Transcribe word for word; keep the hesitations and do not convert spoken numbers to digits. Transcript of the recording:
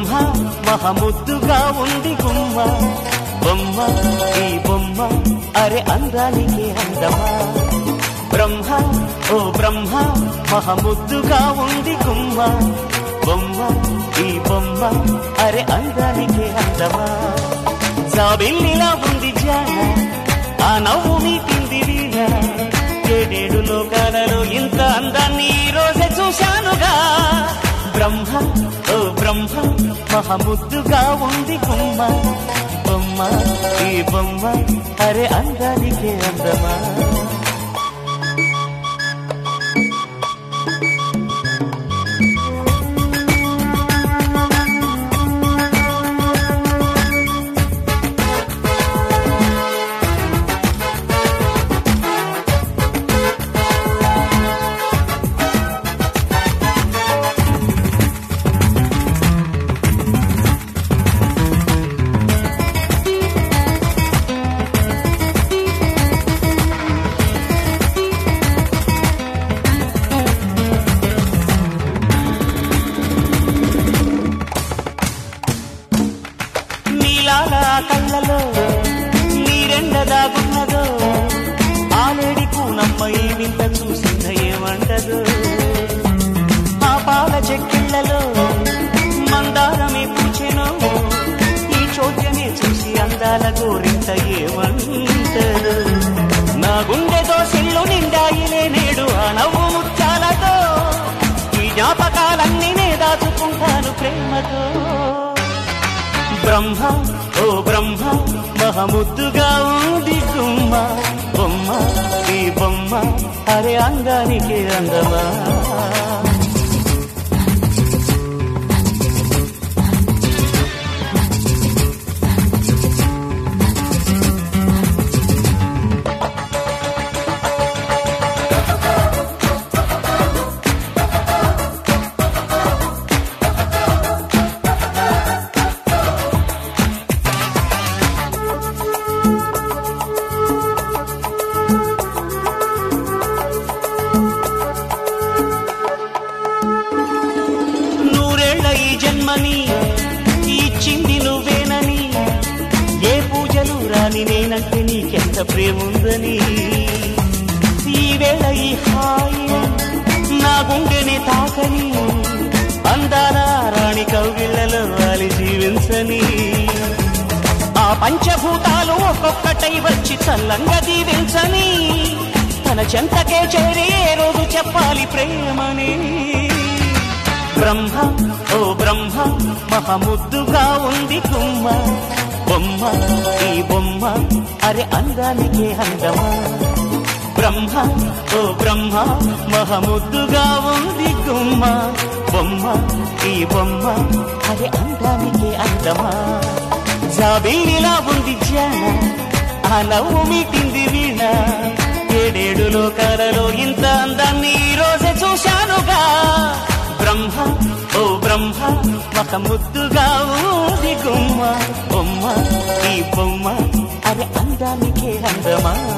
బ్రహ్మ మహముద్దుగా ఉంది గుమ్మ బొమ్మ ఈ బొమ్మ అరే అందానికి అందమా బ్రహ్మ ఓ బ్రహ్మ మహముద్దుగా ఉంది గుమ్మ బొమ్మ ఈ బొమ్మ అరే అందానికి అందమా జాబిల్లిలా ఉంది జాన ఆ నవ్వు మీటింది వీణ ఏడేడు లోకాలలో ఇంత అందాన్ని ఈ రోజే చూశానుగా బ్రహ్మ ఓ బ్రహ్మ మహముద్దుగా ఉంది గుమ్మ బొమ్మ ఈ బొమ్మ అరే అందానికి అందమా కళ్ళలో నీరెండదాగున్నదో ఆలేడి కూనమ్మ ఈ వింత చూసింద ఏమంటదో ఆ పాల చెక్కిళ్లలో మందారమే పూచెనో ఈ చోద్యమే చూసి అందాల గోరింత ఏమంటదో నా గుండె దోసిళ్ళు నిండాయిలే నేడు ఆ నవ్వు ముత్యాలతో ఈ జ్ఞాపకాలన్నీ నే దాచుకుంటాను ప్రేమతో బ్రహ్మ ఓ బ్రహ్మ మహముద్దుగా ఉంది గుమ్మ బొమ్మ ఈ బొమ్మ అరే అందానికి అందమా జన్మని ఇచ్చింది నువ్వేనని ఏ పూజలు రాని నేనంటే నీకెంత ప్రేముందని ఈ వేళ ఈ హాయి నా గుండెని తాకని అందాల రాణి కౌగిళ్లలో వాలి జీవించని ఆ పంచభూతాలు ఒక్కొక్కటై వచ్చి చల్లంగా దీవించని తన చెంతకే చేరి ఏ రోజు చెప్పాలి ప్రేమని బ్రహ్మ ఓ బ్రహ్మ మహముద్దుగా ఉంది గుమ్మ బొమ్మ ఈ బొమ్మ అరే అందానికి అందమా బ్రహ్మ ఓ బ్రహ్మ మహముద్దుగా ఉంది గుమ్మ బొమ్మ ఈ బొమ్మ అరే అందానికి అందమా జాబిల్లిలా ఉంది జాన ఆ నవ్వు మీటింది వీణ ఏడేడు లోకాలలో ఇంత అందాన్ని ఈ రోజే చూశానుగా బ్రహ్మ ఓ బ్రహ్మ మహముద్దుగా ఉంది గుమ్మ బొమ్మ ఈ బొమ్మ అరే అందానికి అందమా